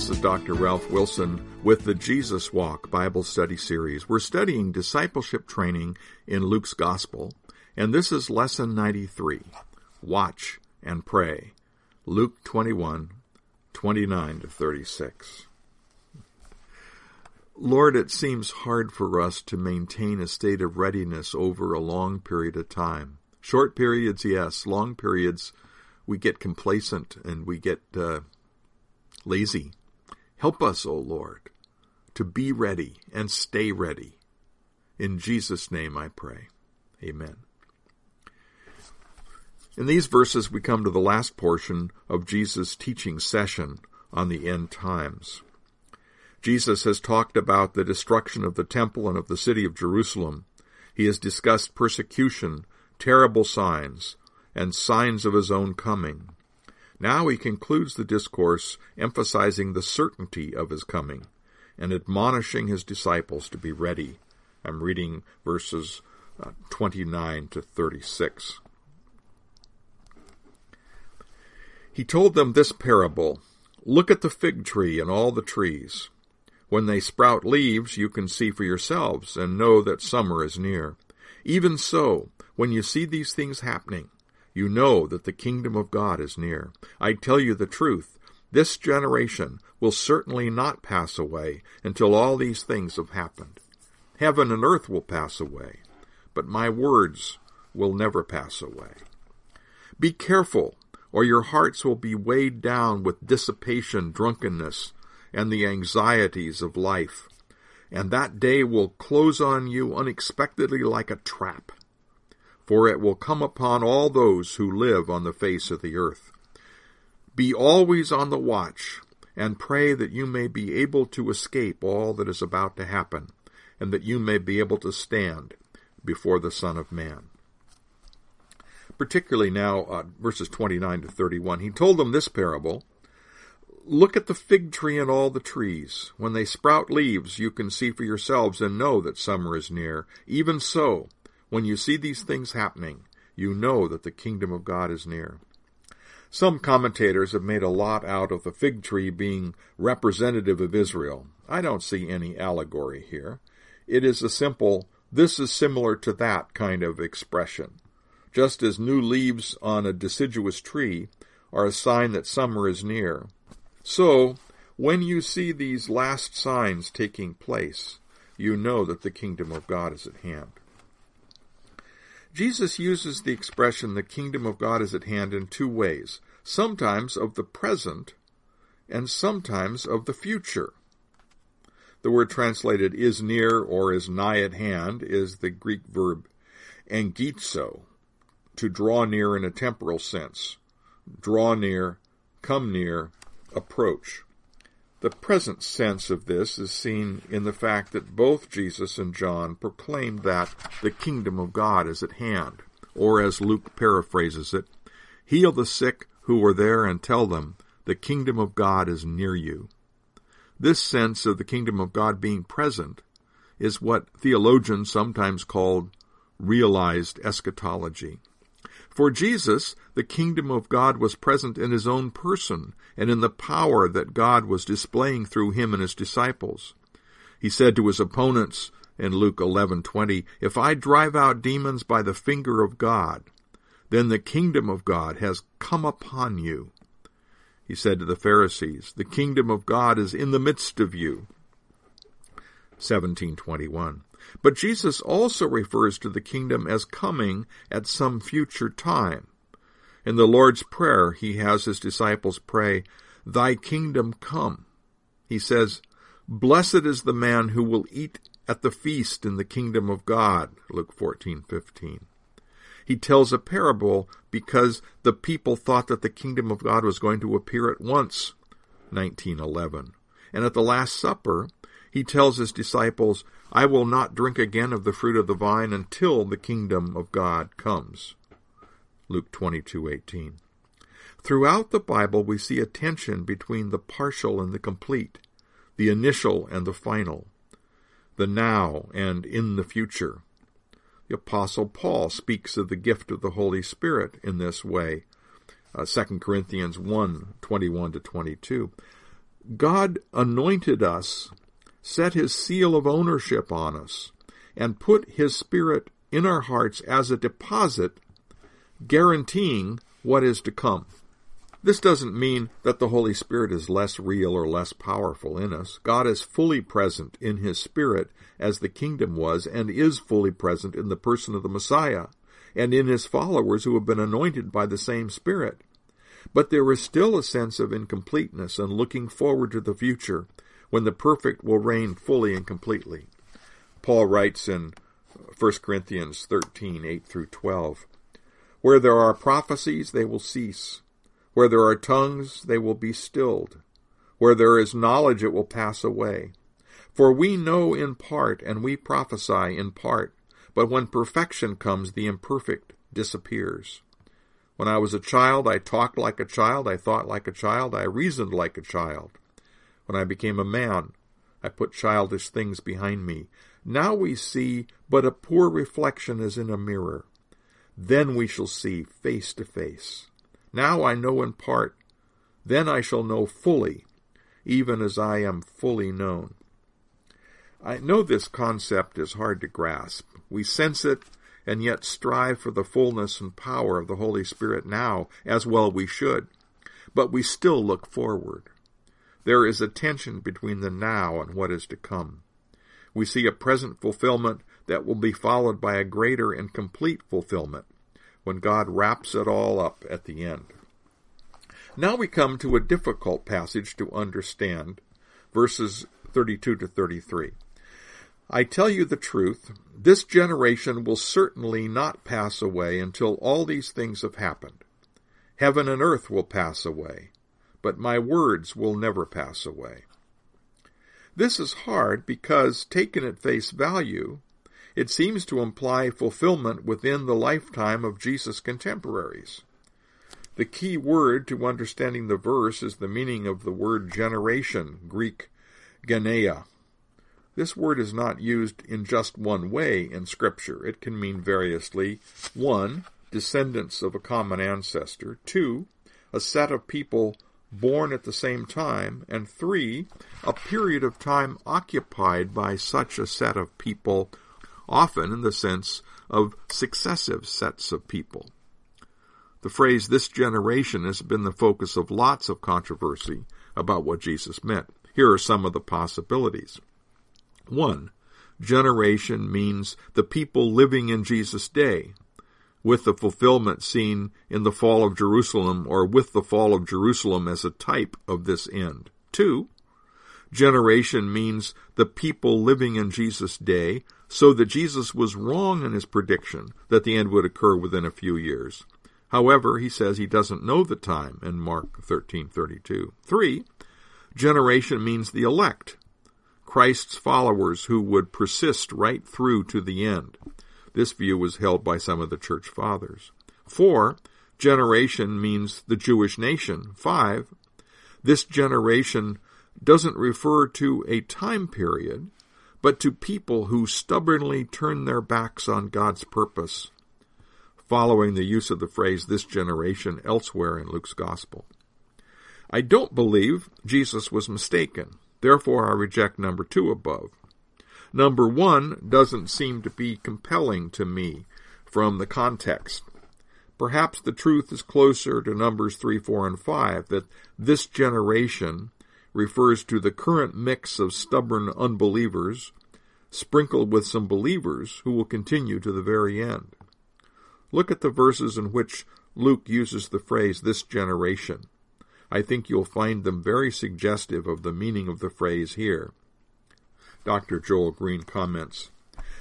This is Dr. Ralph Wilson with the Jesus Walk Bible Study Series. We're studying discipleship training in Luke's Gospel, and this is Lesson 93, Watch and Pray, Luke 21, 29 to 36. Lord, it seems hard for us to maintain a state of readiness over a long period of time. Short periods, yes. Long periods, we get complacent and we get lazy. Help us, O Lord, to be ready and stay ready. In Jesus' name I pray. Amen. In these verses, we come to the last portion of Jesus' teaching session on the end times. Jesus has talked about the destruction of the temple and of the city of Jerusalem. He has discussed persecution, terrible signs, and signs of his own coming. Now he concludes the discourse emphasizing the certainty of his coming and admonishing his disciples to be ready. I'm reading verses 29 to 36. He told them this parable, "Look at the fig tree and all the trees. When they sprout leaves, you can see for yourselves and know that summer is near. Even so, when you see these things happening, you know that the kingdom of God is near. I tell you the truth, this generation will certainly not pass away until all these things have happened. Heaven and earth will pass away, but my words will never pass away. Be careful, or your hearts will be weighed down with dissipation, drunkenness, and the anxieties of life, and that day will close on you unexpectedly like a trap. For it will come upon all those who live on the face of the earth. Be always on the watch, and pray that you may be able to escape all that is about to happen, and that you may be able to stand before the Son of Man." Particularly now, verses 29 to 31, he told them this parable, "Look at the fig tree and all the trees. When they sprout leaves, you can see for yourselves and know that summer is near. Even so, when you see these things happening, you know that the kingdom of God is near." Some commentators have made a lot out of the fig tree being representative of Israel. I don't see any allegory here. It is a simple, this is similar to that kind of expression. Just as new leaves on a deciduous tree are a sign that summer is near, so when you see these last signs taking place, you know that the kingdom of God is at hand. Jesus uses the expression the kingdom of God is at hand in two ways, sometimes of the present and sometimes of the future. The word translated is near or is nigh at hand is the Greek verb angizo, to draw near in a temporal sense. Draw near, come near, approach. The present sense of this is seen in the fact that both Jesus and John proclaimed that the kingdom of God is at hand, or as Luke paraphrases it, "Heal the sick who are there and tell them, the kingdom of God is near you." This sense of the kingdom of God being present is what theologians sometimes call realized eschatology. For Jesus, the kingdom of God was present in his own person and in the power that God was displaying through him and his disciples. He said to his opponents in Luke 11:20, "If I drive out demons by the finger of God, then the kingdom of God has come upon you." He said to the Pharisees, "The kingdom of God is in the midst of you." 17:21. But Jesus also refers to the kingdom as coming at some future time. In the Lord's Prayer, he has his disciples pray, "Thy kingdom come." He says, "Blessed is the man who will eat at the feast in the kingdom of God," Luke 14:15. He tells a parable because the people thought that the kingdom of God was going to appear at once, 19:11. And at the Last Supper, he tells his disciples, "I will not drink again of the fruit of the vine until the kingdom of God comes." Luke 22:18. Throughout the Bible, we see a tension between the partial and the complete, the initial and the final, the now and in the future. The Apostle Paul speaks of the gift of the Holy Spirit in this way, 2 Corinthians 1:21-22. God anointed us, set his seal of ownership on us, and put his Spirit in our hearts as a deposit, guaranteeing what is to come. This doesn't mean that the Holy Spirit is less real or less powerful in us. God is fully present in his Spirit as the kingdom was, and is fully present in the person of the Messiah, and in his followers who have been anointed by the same Spirit. But there is still a sense of incompleteness and looking forward to the future, when the perfect will reign fully and completely. Paul writes in 1 Corinthians 13, 8 through 12, "Where there are prophecies, they will cease. Where there are tongues, they will be stilled. Where there is knowledge, it will pass away. For we know in part, and we prophesy in part. But when perfection comes, the imperfect disappears. When I was a child, I talked like a child, I thought like a child, I reasoned like a child. When I became a man, I put childish things behind me. Now we see but a poor reflection as in a mirror. Then we shall see face to face. Now I know in part, then I shall know fully, even as I am fully known." I know this concept is hard to grasp. We sense it, and yet strive for the fullness and power of the Holy Spirit now, as well we should. But we still look forward. There is a tension between the now and what is to come. We see a present fulfillment that will be followed by a greater and complete fulfillment, when God wraps it all up at the end. Now we come to a difficult passage to understand, verses 32 to 33. "I tell you the truth, this generation will certainly not pass away until all these things have happened. Heaven and earth will pass away, but my words will never pass away." This is hard because, taken at face value, it seems to imply fulfillment within the lifetime of Jesus' contemporaries. The key word to understanding the verse is the meaning of the word generation, Greek geneia. This word is not used in just one way in Scripture. It can mean variously: 1, descendants of a common ancestor; 2, a set of people born at the same time; and 3, a period of time occupied by such a set of people, often in the sense of successive sets of people. The phrase "this generation" has been the focus of lots of controversy about what Jesus meant. Here are some of the possibilities. 1, generation means the people living in Jesus' day, with the fulfillment seen in the fall of Jerusalem, or with the fall of Jerusalem as a type of this end. 2, generation means the people living in Jesus' day, so that Jesus was wrong in his prediction that the end would occur within a few years. However, he says he doesn't know the time in Mark 13:32. 3, generation means the elect, Christ's followers who would persist right through to the end. This view was held by some of the church fathers. 4, generation means the Jewish nation. 5, this generation doesn't refer to a time period, but to people who stubbornly turn their backs on God's purpose, following the use of the phrase "this generation" elsewhere in Luke's Gospel. I don't believe Jesus was mistaken. Therefore, I reject number 2 above. Number 1 doesn't seem to be compelling to me from the context. Perhaps the truth is closer to Numbers 3, 4, and 5, that this generation refers to the current mix of stubborn unbelievers, sprinkled with some believers who will continue to the very end. Look at the verses in which Luke uses the phrase "this generation." I think you'll find them very suggestive of the meaning of the phrase here. Dr. Joel Green comments,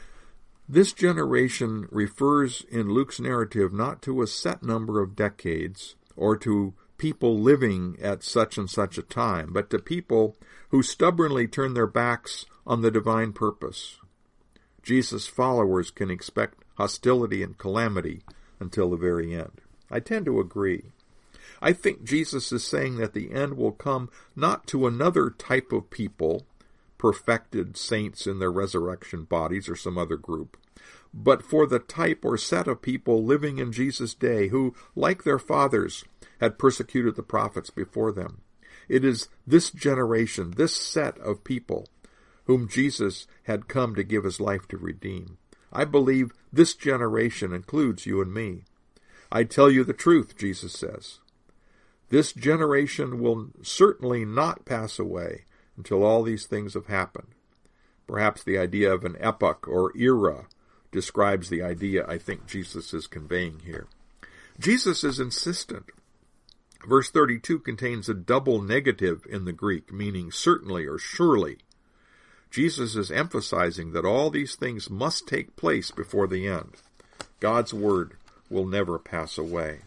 "This generation refers in Luke's narrative not to a set number of decades or to people living at such and such a time, but to people who stubbornly turn their backs on the divine purpose. Jesus' followers can expect hostility and calamity until the very end." I tend to agree. I think Jesus is saying that the end will come not to another type of people, perfected saints in their resurrection bodies or some other group, but for the type or set of people living in Jesus' day who, like their fathers, had persecuted the prophets before them. It is this generation, this set of people, whom Jesus had come to give his life to redeem. I believe this generation includes you and me. I tell you the truth, Jesus says. This generation will certainly not pass away until all these things have happened. Perhaps the idea of an epoch or era describes the idea I think Jesus is conveying here. Jesus is insistent. Verse 32 contains a double negative in the Greek, meaning certainly or surely. Jesus is emphasizing that all these things must take place before the end. God's word will never pass away.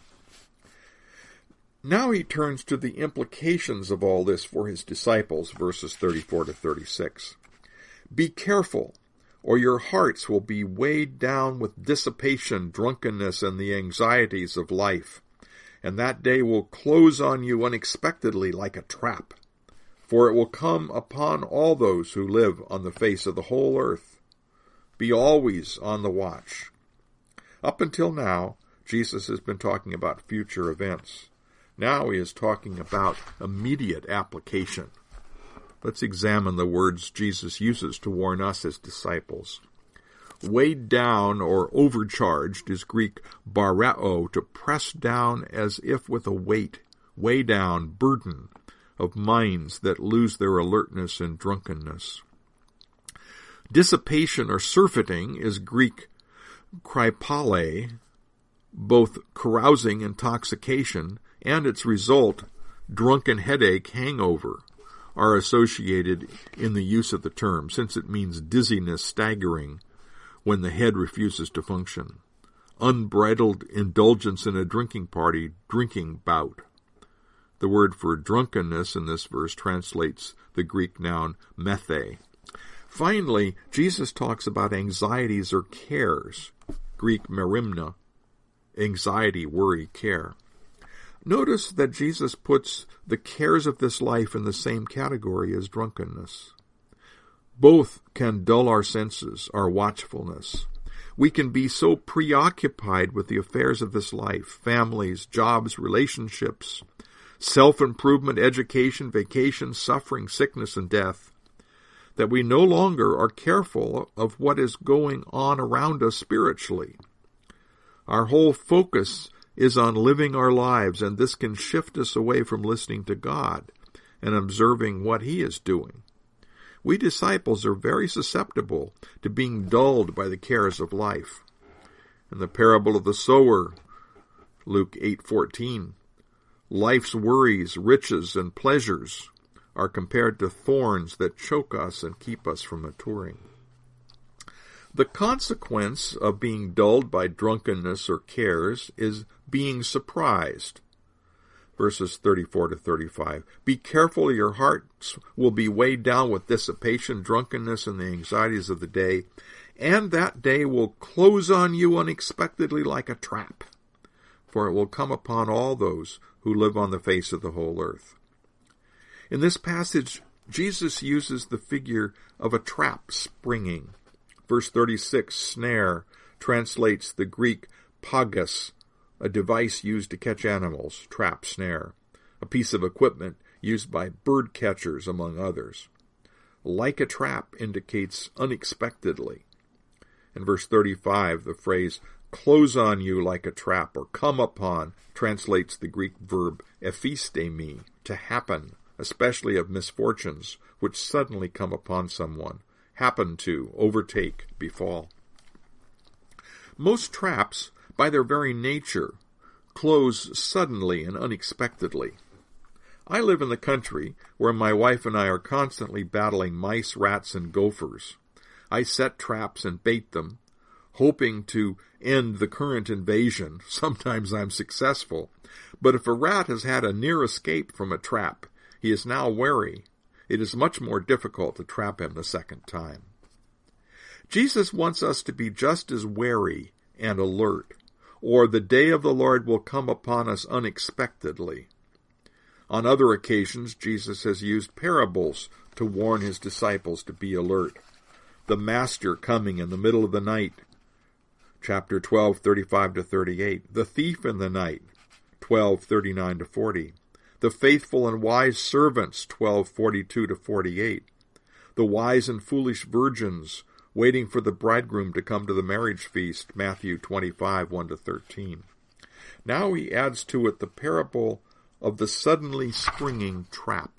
Now he turns to the implications of all this for his disciples, verses 34 to 36. Be careful, or your hearts will be weighed down with dissipation, drunkenness, and the anxieties of life, and that day will close on you unexpectedly like a trap. For it will come upon all those who live on the face of the whole earth. Be always on the watch. Up until now, Jesus has been talking about future events. Now he is talking about immediate application. Let's examine the words Jesus uses to warn us as disciples. Weighed down or overcharged is Greek bareo, to press down as if with a weight, weigh down, burden, of minds that lose their alertness in drunkenness. Dissipation or surfeiting is Greek krypale, both carousing, intoxication, and its result, drunken headache, hangover, are associated in the use of the term, since it means dizziness, staggering, when the head refuses to function. Unbridled indulgence in a drinking party, drinking bout. The word for drunkenness in this verse translates the Greek noun methe. Finally, Jesus talks about anxieties or cares, Greek merimna, anxiety, worry, care. Notice that Jesus puts the cares of this life in the same category as drunkenness. Both can dull our senses, our watchfulness. We can be so preoccupied with the affairs of this life, families, jobs, relationships, self-improvement, education, vacation, suffering, sickness, and death, that we no longer are careful of what is going on around us spiritually. Our whole focus is on living our lives, and this can shift us away from listening to God and observing what He is doing. We disciples are very susceptible to being dulled by the cares of life. In the parable of the sower, Luke 8:14, life's worries, riches, and pleasures are compared to thorns that choke us and keep us from maturing. The consequence of being dulled by drunkenness or cares is being surprised. Verses 34 to 35. Be careful, your hearts will be weighed down with dissipation, drunkenness, and the anxieties of the day, and that day will close on you unexpectedly like a trap, for it will come upon all those who live on the face of the whole earth. In this passage, Jesus uses the figure of a trap springing. Verse 36, snare, translates the Greek pagus, a device used to catch animals, trap, snare, a piece of equipment used by bird catchers, among others. Like a trap indicates unexpectedly. In verse 35, the phrase close on you like a trap or come upon translates the Greek verb ephistemi, to happen, especially of misfortunes which suddenly come upon someone, happen to, overtake, befall. Most traps, by their very nature, close suddenly and unexpectedly. I live in the country where my wife and I are constantly battling mice, rats, and gophers. I set traps and bait them, hoping to end the current invasion. Sometimes I'm successful, but if a rat has had a near escape from a trap, he is now wary. It is much more difficult to trap him the second time. Jesus wants us to be just as wary and alert, or the day of the Lord will come upon us unexpectedly. On other occasions, Jesus has used parables to warn his disciples to be alert. The Master coming in the middle of the night, chapter 12, 35 to 38. The thief in the night, 12, 39 to 40. The faithful and wise servants, 12:42-48. The wise and foolish virgins waiting for the bridegroom to come to the marriage feast, Matthew 25:1-13. Now he adds to it the parable of the suddenly springing trap.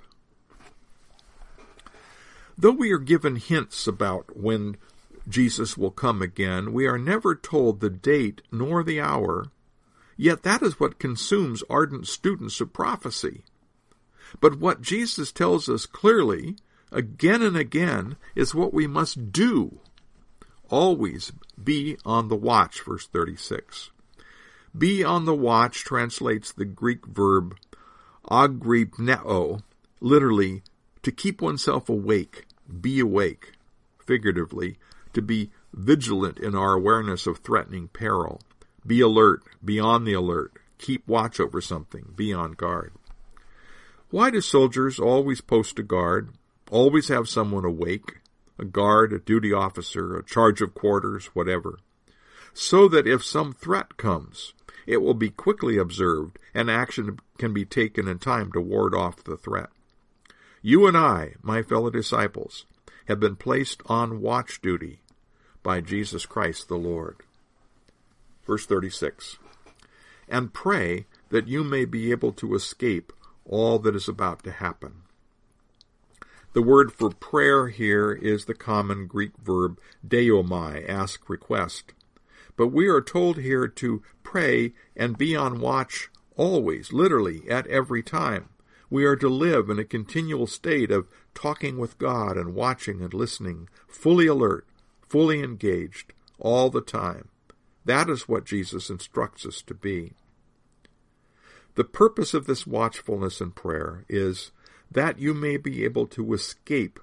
Though we are given hints about when Jesus will come again, we are never told the date nor the hour, yet that is what consumes ardent students of prophecy. But what Jesus tells us clearly, again and again, is what we must do. Always be on the watch, verse 36. Be on the watch translates the Greek verb agripneo, literally, to keep oneself awake, be awake, figuratively, to be vigilant in our awareness of threatening peril. Be alert, be on the alert, keep watch over something, be on guard. Why do soldiers always post a guard, always have someone awake, a guard, a duty officer, a charge of quarters, whatever? So that if some threat comes, it will be quickly observed and action can be taken in time to ward off the threat. You and I, my fellow disciples, have been placed on watch duty by Jesus Christ the Lord. Verse 36. And pray that you may be able to escape all that is about to happen. The word for prayer here is the common Greek verb deomai, ask, request. But we are told here to pray and be on watch always, literally, at every time. We are to live in a continual state of talking with God and watching and listening, fully alert, fully engaged, all the time. That is what Jesus instructs us to be. The purpose of this watchfulness and prayer is that you may be able to escape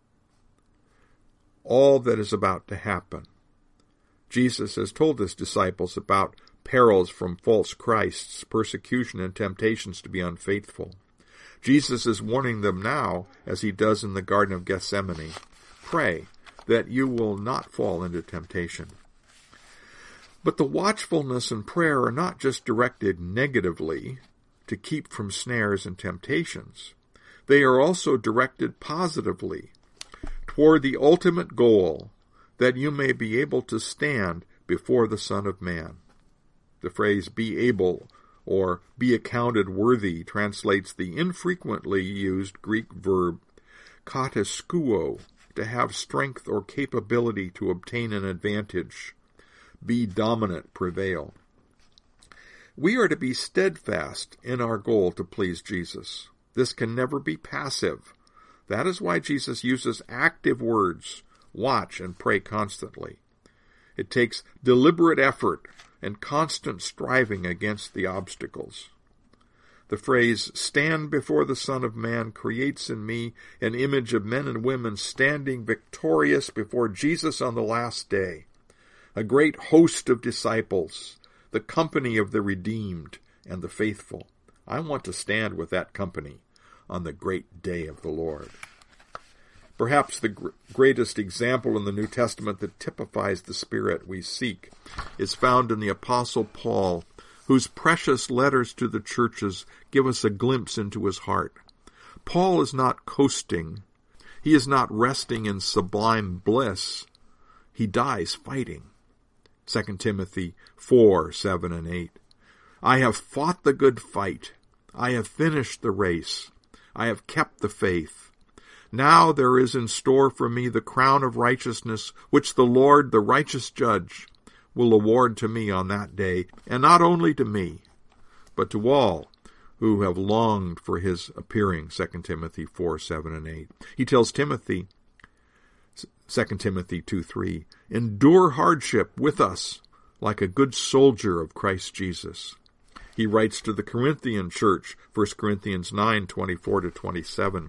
all that is about to happen. Jesus has told his disciples about perils from false Christs, persecution and temptations to be unfaithful. Jesus is warning them now, as he does in the Garden of Gethsemane, pray that you will not fall into temptation. But the watchfulness and prayer are not just directed negatively to keep from snares and temptations. They are also directed positively toward the ultimate goal, that you may be able to stand before the Son of Man. The phrase be able or be accounted worthy translates the infrequently used Greek verb kataskuo, to have strength or capability to obtain an advantage, be dominant, prevail. We are to be steadfast in our goal to please Jesus. This can never be passive. That is why Jesus uses active words, watch and pray constantly. It takes deliberate effort and constant striving against the obstacles. The phrase, stand before the Son of Man, creates in me an image of men and women standing victorious before Jesus on the last day. A great host of disciples, the company of the redeemed and the faithful. I want to stand with that company on the great day of the Lord. Perhaps the greatest example in the New Testament that typifies the spirit we seek is found in the Apostle Paul, whose precious letters to the churches give us a glimpse into his heart. Paul is not coasting. He is not resting in sublime bliss. He dies fighting. 2 Timothy 4:7-8. I have fought the good fight. I have finished the race. I have kept the faith. Now there is in store for me the crown of righteousness, which the Lord, the righteous judge, will award to me on that day, and not only to me, but to all who have longed for his appearing, 2 Timothy 4:7-8. He tells Timothy, 2 Timothy 2:3, endure hardship with us like a good soldier of Christ Jesus. He writes to the Corinthian church, 1 Corinthians 9:24-27,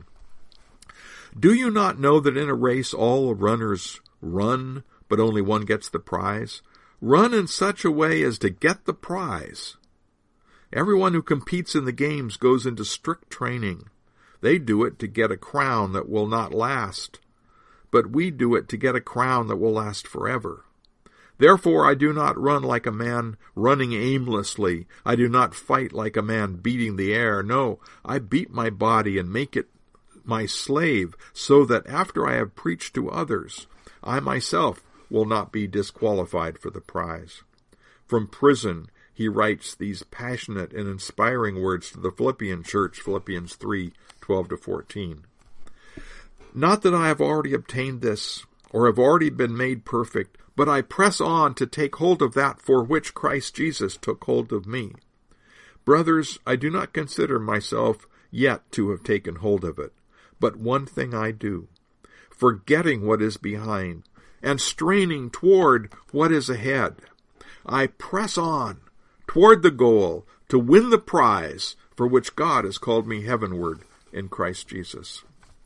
do you not know that in a race all runners run, but only one gets the prize? Run in such a way as to get the prize. Everyone who competes in the games goes into strict training. They do it to get a crown that will not last, but we do it to get a crown that will last forever. Therefore I do not run like a man running aimlessly. I do not fight like a man beating the air. No, I beat my body and make it my slave, so that after I have preached to others, I myself will not be disqualified for the prize. From prison he writes these passionate and inspiring words to the Philippian church, Philippians 3:12-14. Not that I have already obtained this, or have already been made perfect, but I press on to take hold of that for which Christ Jesus took hold of me. Brothers, I do not consider myself yet to have taken hold of it, but one thing I do, forgetting what is behind, and straining toward what is ahead. I press on toward the goal to win the prize for which God has called me heavenward in Christ Jesus.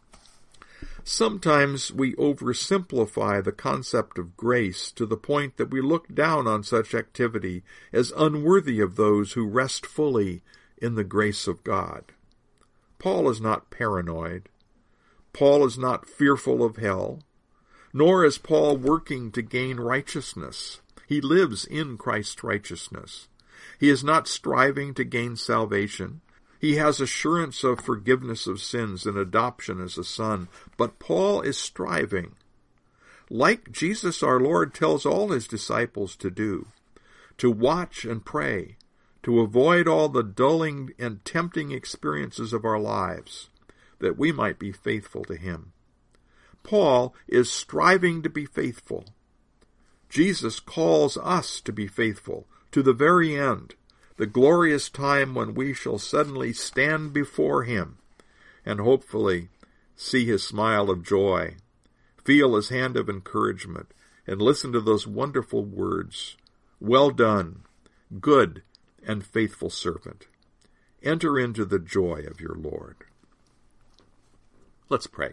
Sometimes we oversimplify the concept of grace to the point that we look down on such activity as unworthy of those who rest fully in the grace of God. Paul is not paranoid. Paul is not fearful of hell. Nor is Paul working to gain righteousness. He lives in Christ's righteousness. He is not striving to gain salvation. He has assurance of forgiveness of sins and adoption as a son. But Paul is striving, like Jesus our Lord tells all his disciples to do, to watch and pray, to avoid all the dulling and tempting experiences of our lives, that we might be faithful to him. Paul is striving to be faithful. Jesus calls us to be faithful to the very end, the glorious time when we shall suddenly stand before him and hopefully see his smile of joy, feel his hand of encouragement, and listen to those wonderful words, "Well done, good and faithful servant. Enter into the joy of your Lord." Let's pray.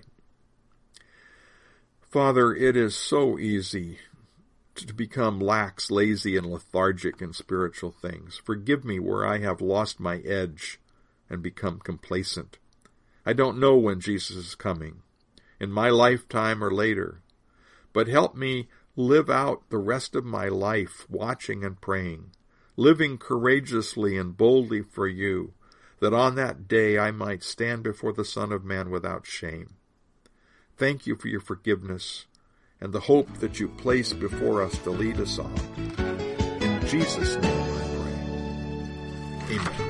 Father, it is so easy to become lax, lazy, and lethargic in spiritual things. Forgive me where I have lost my edge and become complacent. I don't know when Jesus is coming, in my lifetime or later, but help me live out the rest of my life watching and praying, living courageously and boldly for you, that on that day I might stand before the Son of Man without shame. Thank you for your forgiveness and the hope that you place before us to lead us on. In Jesus' name I pray. Amen.